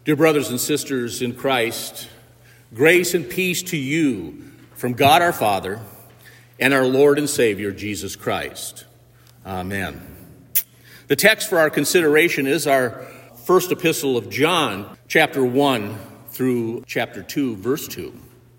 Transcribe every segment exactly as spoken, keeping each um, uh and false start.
Dear brothers and sisters in Christ, grace and peace to you from God our Father and our Lord and Savior, Jesus Christ. Amen. The text for our consideration is our first epistle of John, chapter one through chapter two, verse two.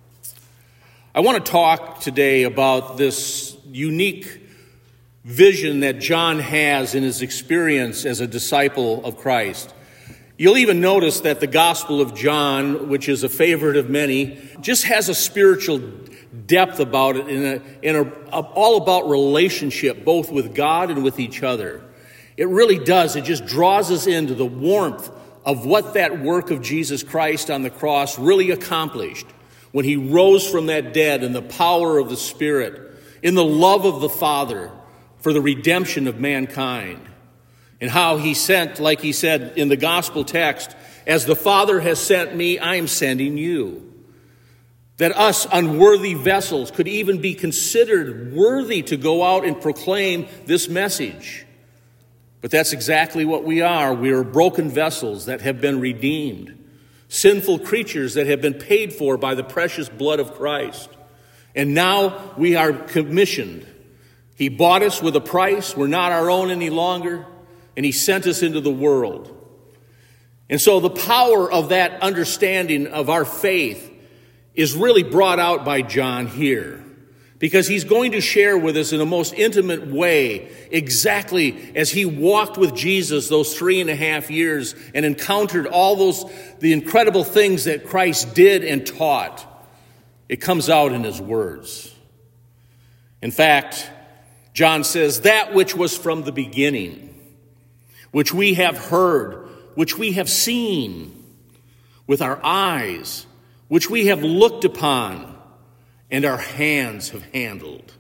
I want to talk today about this unique vision that John has in his experience as a disciple of Christ. You'll even notice that the Gospel of John, which is a favorite of many, just has a spiritual depth about it, in a, in a, a, all about relationship, both with God and with each other. It really does. It just draws us into the warmth of what that work of Jesus Christ on the cross really accomplished when he rose from that dead in the power of the Spirit, in the love of the Father for the redemption of mankind. And how he sent, like he said in the gospel text, as the Father has sent me, I am sending you. That us unworthy vessels could even be considered worthy to go out and proclaim this message. But that's exactly what we are. We are broken vessels that have been redeemed. Sinful creatures that have been paid for by the precious blood of Christ. And now we are commissioned. He bought us with a price. We're not our own any longer. And he sent us into the world. And so the power of that understanding of our faith is really brought out by John here. Because he's going to share with us in a most intimate way exactly as he walked with Jesus those three and a half years and encountered all those, the incredible things that Christ did and taught. It comes out in his words. In fact, John says, that which was from the beginning, which we have heard, which we have seen with our eyes, which we have looked upon, and our hands have handled.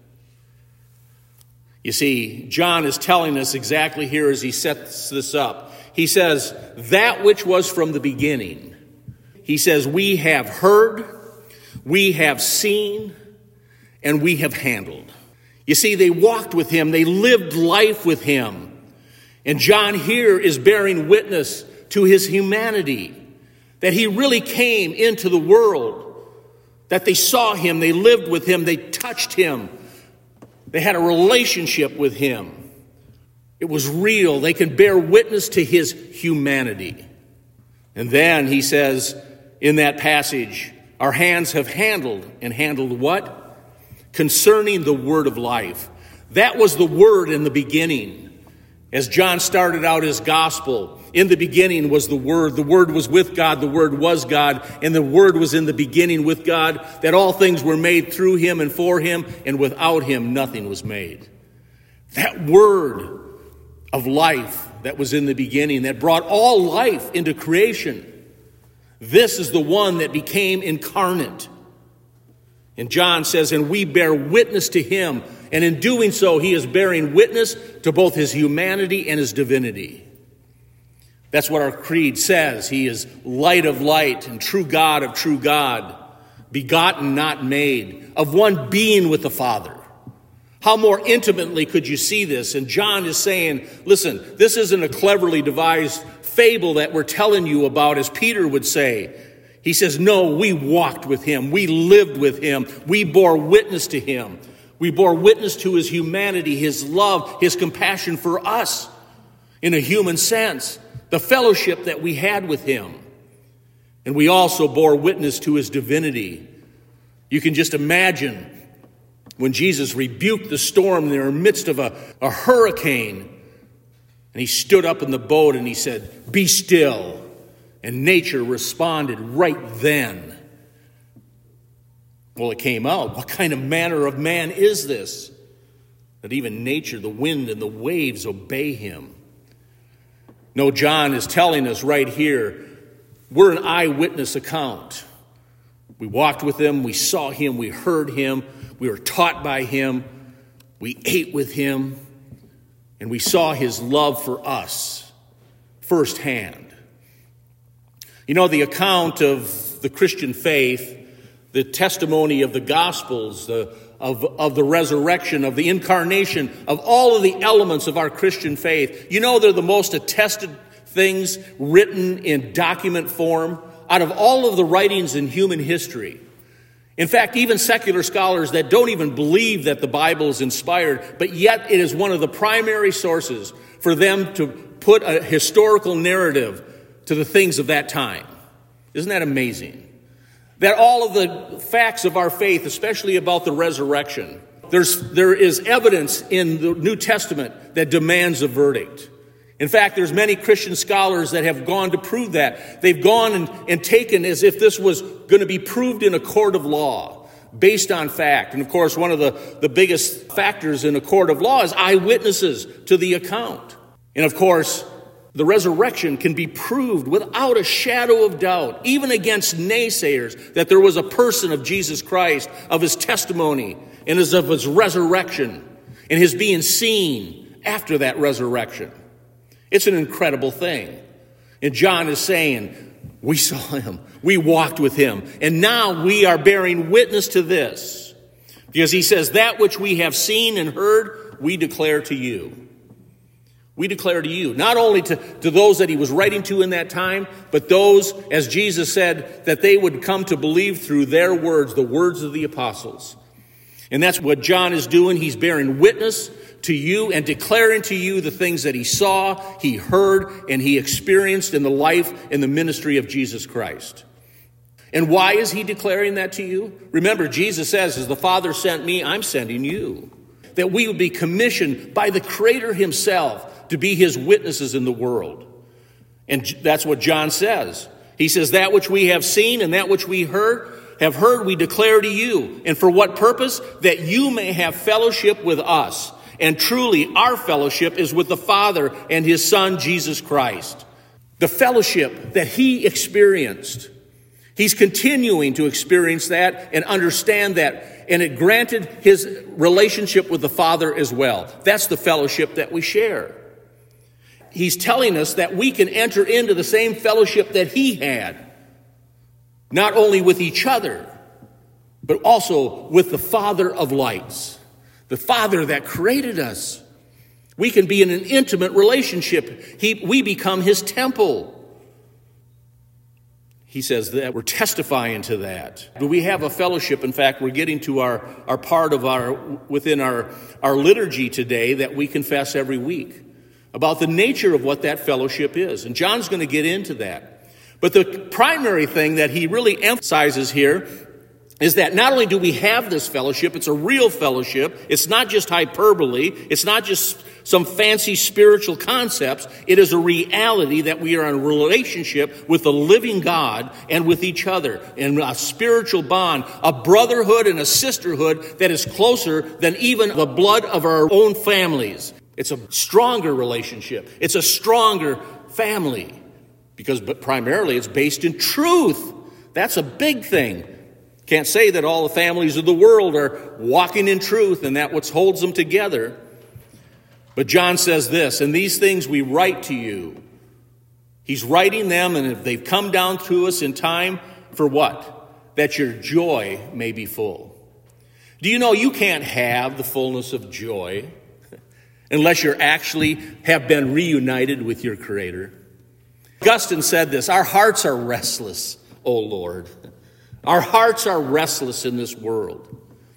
You see, John is telling us exactly here as he sets this up. He says, that which was from the beginning. He says, we have heard, we have seen, and we have handled. You see, they walked with him, they lived life with him. And John here is bearing witness to his humanity, that he really came into the world, that they saw him, they lived with him, they touched him, they had a relationship with him. It was real. They can bear witness to his humanity. And then he says in that passage, our hands have handled, and handled what? Concerning the word of life. That was the word in the beginning. As John started out his gospel, in the beginning was the Word. The Word was with God. The Word was God. And the Word was in the beginning with God, that all things were made through him and for him, and without him nothing was made. That Word of life that was in the beginning, that brought all life into creation, this is the one that became incarnate. And John says, and we bear witness to him. And in doing so, he is bearing witness to both his humanity and his divinity. That's what our creed says. He is light of light and true God of true God, begotten, not made, of one being with the Father. How more intimately could you see this? And John is saying, listen, this isn't a cleverly devised fable that we're telling you about, as Peter would say. He says, no, we walked with him. We lived with him. We bore witness to him. We bore witness to his humanity, his love, his compassion for us in a human sense, the fellowship that we had with him. And we also bore witness to his divinity. You can just imagine when Jesus rebuked the storm in the midst of a, a hurricane, and he stood up in the boat and he said, be still. And nature responded right then. Well, it came out. What kind of manner of man is this? That even nature, the wind and the waves obey him. No, John is telling us right here, we're an eyewitness account. We walked with him, we saw him, we heard him, we were taught by him, we ate with him, and we saw his love for us firsthand. You know, the account of the Christian faith, the testimony of the Gospels, the, of, of the resurrection, of the incarnation, of all of the elements of our Christian faith, you know they're the most attested things written in document form out of all of the writings in human history. In fact, even secular scholars that don't even believe that the Bible is inspired, but yet it is one of the primary sources for them to put a historical narrative to the things of that time. Isn't that amazing? That all of the facts of our faith, especially about the resurrection, there's, there is evidence in the New Testament that demands a verdict. In fact, there's many Christian scholars that have gone to prove that. They've gone and, and taken as if this was going to be proved in a court of law, based on fact. And of course, one of the, the biggest factors in a court of law is eyewitnesses to the account. And of course, the resurrection can be proved without a shadow of doubt, even against naysayers, that there was a person of Jesus Christ, of his testimony, and as of his resurrection, and his being seen after that resurrection. It's an incredible thing. And John is saying, we saw him, we walked with him, and now we are bearing witness to this. Because he says, that which we have seen and heard, we declare to you. We declare to you, not only to, to those that he was writing to in that time, but those, as Jesus said, that they would come to believe through their words, the words of the apostles. And that's what John is doing. He's bearing witness to you and declaring to you the things that he saw, he heard, and he experienced in the life and the ministry of Jesus Christ. And why is he declaring that to you? Remember, Jesus says, as the Father sent me, I'm sending you. That we would be commissioned by the Creator himself to be his witnesses in the world. And that's what John says. He says, that which we have seen and that which we heard, have heard, we declare to you. And for what purpose? That you may have fellowship with us. And truly, our fellowship is with the Father and his Son, Jesus Christ. The fellowship that he experienced. He's continuing to experience that and understand that. And it granted his relationship with the Father as well. That's the fellowship that we share. He's telling us that we can enter into the same fellowship that he had. Not only with each other, but also with the Father of lights. The Father that created us. We can be in an intimate relationship. He, we become his temple. He says that we're testifying to that. But we have a fellowship. In fact, we're getting to our, our part of our, within our, our liturgy today that we confess every week about the nature of what that fellowship is. And John's going to get into that. But the primary thing that he really emphasizes here is that not only do we have this fellowship, it's a real fellowship. It's not just hyperbole. It's not just some fancy spiritual concepts. It is a reality that we are in a relationship with the living God and with each other in a spiritual bond, a brotherhood and a sisterhood that is closer than even the blood of our own families. It's a stronger relationship. It's a stronger family because but primarily it's based in truth. That's a big thing. Can't say that all the families of the world are walking in truth and that what holds them together. But John says this, and these things we write to you. He's writing them, and if they've come down to us in time, for what? That your joy may be full. Do you know you can't have the fullness of joy unless you actually have been reunited with your Creator? Augustine said this, our hearts are restless, O Lord. Our hearts are restless in this world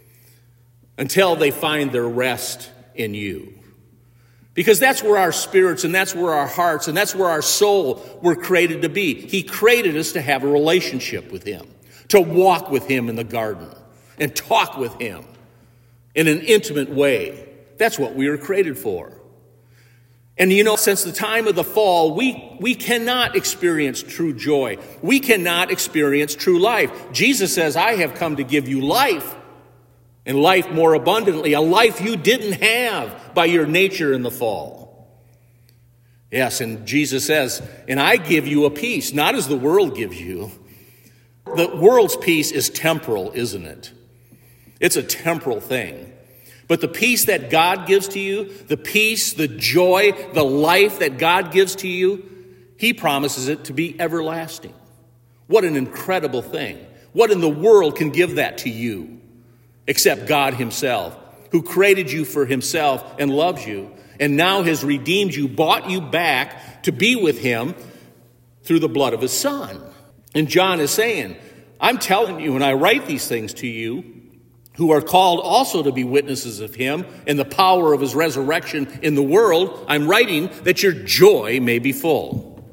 until they find their rest in you. Because that's where our spirits and that's where our hearts and that's where our soul were created to be. He created us to have a relationship with him, to walk with him in the garden and talk with him in an intimate way. That's what we were created for. And you know, since the time of the fall, we, we cannot experience true joy. We cannot experience true life. Jesus says, I have come to give you life, and life more abundantly, a life you didn't have by your nature in the fall. Yes, and Jesus says, and I give you a peace, not as the world gives you. The world's peace is temporal, isn't it? It's a temporal thing. But the peace that God gives to you, the peace, the joy, the life that God gives to you, he promises it to be everlasting. What an incredible thing. What in the world can give that to you except God himself, who created you for himself and loves you and now has redeemed you, bought you back to be with him through the blood of his Son. And John is saying, I'm telling you, and I write these things to you, who are called also to be witnesses of him and the power of his resurrection in the world, I'm writing that your joy may be full.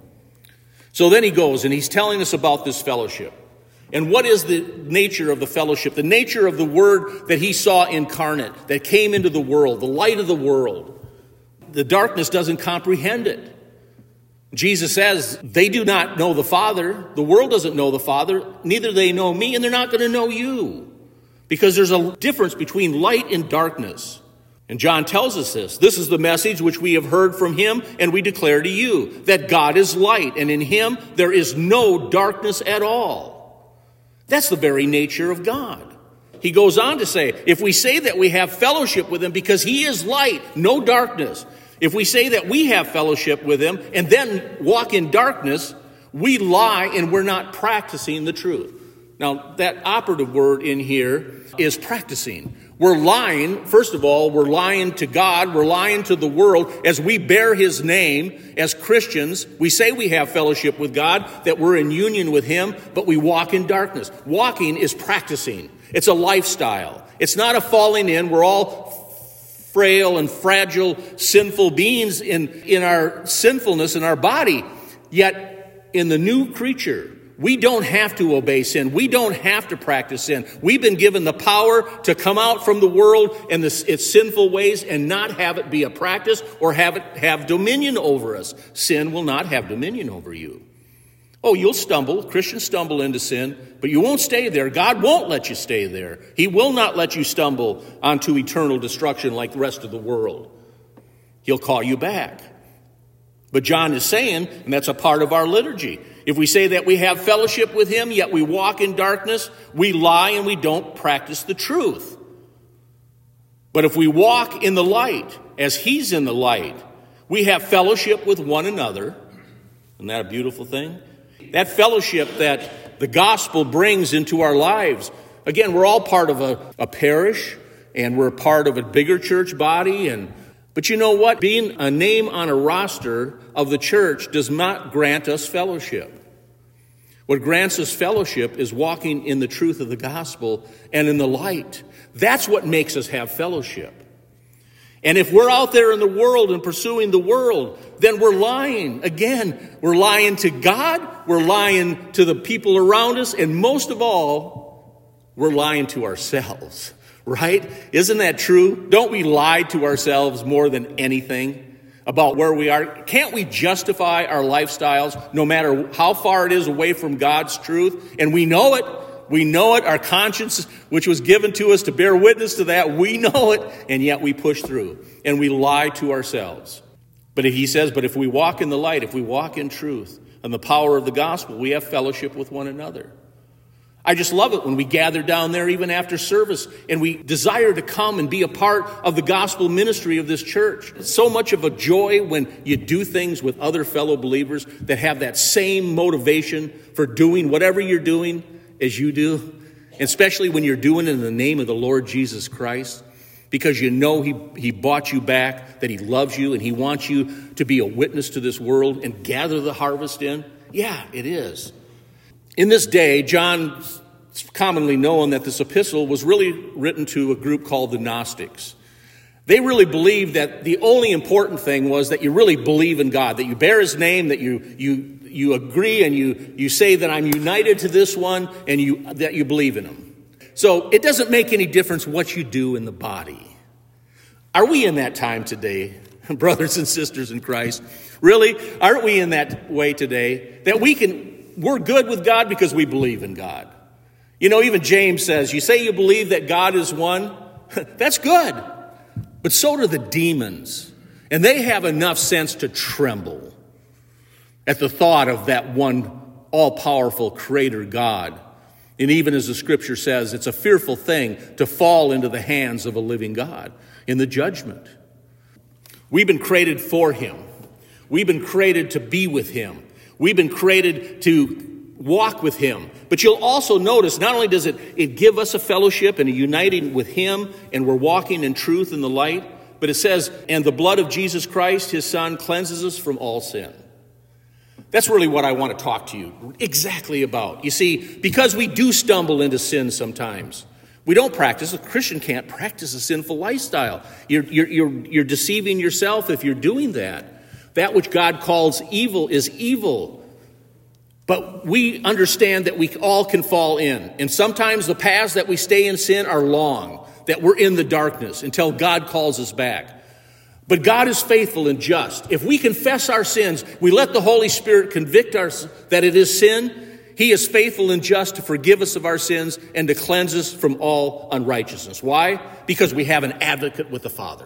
So then he goes and he's telling us about this fellowship. And what is the nature of the fellowship? The nature of the word that he saw incarnate, that came into the world, the light of the world. The darkness doesn't comprehend it. Jesus says, they do not know the Father. The world doesn't know the Father. Neither do they know me, and they're not going to know you. Because there's a difference between light and darkness. And John tells us this. This is the message which we have heard from him, and we declare to you, that God is light, and in him there is no darkness at all. That's the very nature of God. He goes on to say, if we say that we have fellowship with him because he is light, no darkness. If we say that we have fellowship with him and then walk in darkness, we lie and we're not practicing the truth. Now, that operative word in here is practicing. We're lying, first of all, we're lying to God, we're lying to the world as we bear his name as Christians. We say we have fellowship with God, that we're in union with him, but we walk in darkness. Walking is practicing. It's a lifestyle. It's not a falling in. We're all frail and fragile, sinful beings in, in our sinfulness in our body. Yet, in the new creature, we don't have to obey sin. We don't have to practice sin. We've been given the power to come out from the world and the, its sinful ways and not have it be a practice or have it have dominion over us. Sin will not have dominion over you. Oh, you'll stumble. Christians stumble into sin, but you won't stay there. God won't let you stay there. He will not let you stumble onto eternal destruction like the rest of the world. He'll call you back. But John is saying, and that's a part of our liturgy, if we say that we have fellowship with him, yet we walk in darkness, we lie and we don't practice the truth. But if we walk in the light, as he's in the light, we have fellowship with one another. Isn't that a beautiful thing? That fellowship that the gospel brings into our lives. Again, we're all part of a, a parish, and we're part of a bigger church body. And but you know what? Being a name on a roster of the church does not grant us fellowship. What grants us fellowship is walking in the truth of the gospel and in the light. That's what makes us have fellowship. And if we're out there in the world and pursuing the world, then we're lying. Again, we're lying to God, we're lying to the people around us, and most of all, we're lying to ourselves, right? Isn't that true? Don't we lie to ourselves more than anything about where we are? Can't we justify our lifestyles no matter how far it is away from God's truth? And we know it. We know it. Our conscience, which was given to us to bear witness to that, we know it, and yet we push through, and we lie to ourselves. But he says, but if we walk in the light, if we walk in truth and the power of the gospel, we have fellowship with one another. I just love it when we gather down there even after service and we desire to come and be a part of the gospel ministry of this church. It's so much of a joy when you do things with other fellow believers that have that same motivation for doing whatever you're doing as you do, especially when you're doing it in the name of the Lord Jesus Christ, because you know he, he bought you back, that he loves you, and he wants you to be a witness to this world and gather the harvest in. Yeah, it is. In this day, John, it's commonly known that this epistle was really written to a group called the Gnostics. They really believed that the only important thing was that you really believe in God, that you bear his name, that you you you agree and you you say that I'm united to this one, and you that you believe in him. So it doesn't make any difference what you do in the body. Are we in that time today, brothers and sisters in Christ? Really? Aren't we in that way today? That we can, we're good with God because we believe in God. You know, even James says, you say you believe that God is one? That's good. But so do the demons. And they have enough sense to tremble at the thought of that one all-powerful creator God. And even as the scripture says, it's a fearful thing to fall into the hands of a living God in the judgment. We've been created for him. We've been created to be with him. We've been created to walk with him. But you'll also notice, not only does it, it give us a fellowship and a uniting with him, and we're walking in truth and the light, But it says, and the blood of Jesus Christ, his son, cleanses us from all sin. That's really what I want to talk to you exactly about. You see, because we do stumble into sin sometimes. We don't practice. A Christian can't practice a sinful lifestyle. You're, you're, you're, you're deceiving yourself if you're doing that. That which God calls evil is evil. But we understand that we all can fall in. And sometimes the paths that we stay in sin are long, that we're in the darkness until God calls us back. But God is faithful and just. If we confess our sins, we let the Holy Spirit convict us that it is sin. He is faithful and just to forgive us of our sins and to cleanse us from all unrighteousness. Why? Because we have an advocate with the Father.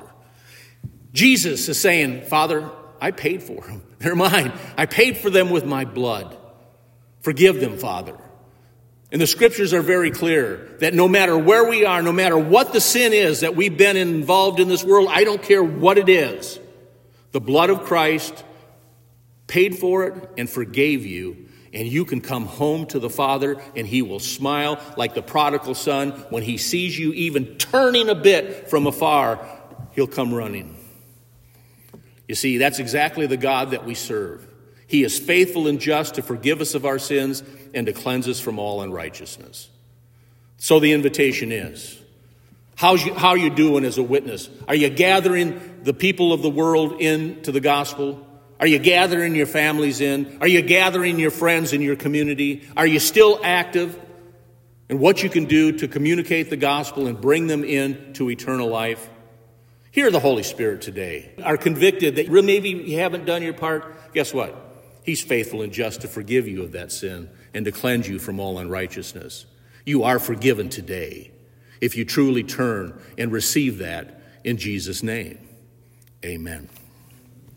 Jesus is saying, Father, I paid for them. They're mine. I paid for them with my blood. Forgive them, Father. And the scriptures are very clear that no matter where we are, no matter what the sin is that we've been involved in this world, I don't care what it is, the blood of Christ paid for it and forgave you, and you can come home to the Father, and he will smile like the prodigal son. When he sees you even turning a bit from afar, he'll come running. You see, that's exactly the God that we serve. He is faithful and just to forgive us of our sins and to cleanse us from all unrighteousness. So the invitation is, how's you, how are you doing as a witness? Are you gathering the people of the world into the gospel? Are you gathering your families in? Are you gathering your friends in your community? Are you still active in what you can do to communicate the gospel and bring them in to eternal life? Hear the Holy Spirit today. Are convicted that maybe you haven't done your part. Guess what? He's faithful and just to forgive you of that sin and to cleanse you from all unrighteousness. You are forgiven today if you truly turn and receive that in Jesus' name. Amen.